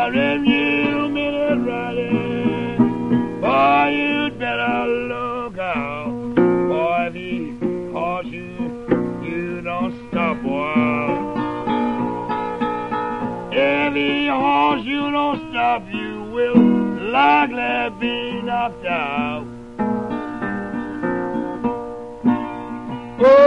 But if you mean it right, boy, you'd better look out. Boy, if he calls you, you don't stop, boy. If he calls you, don't stop, you will likely be knocked out. Oh,